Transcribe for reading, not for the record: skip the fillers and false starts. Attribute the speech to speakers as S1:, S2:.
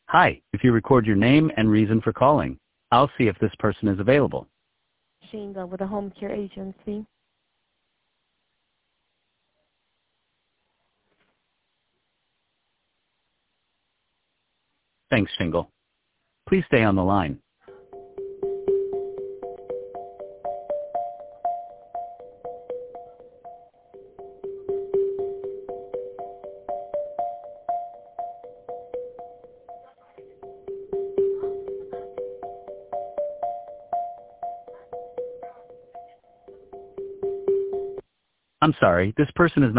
S1: Hi, if you record your name and reason for calling, I'll see if this person is available.
S2: Shinga with a home care agency.
S1: Thanks, Shingle. Please stay on the line. I'm sorry, this person is not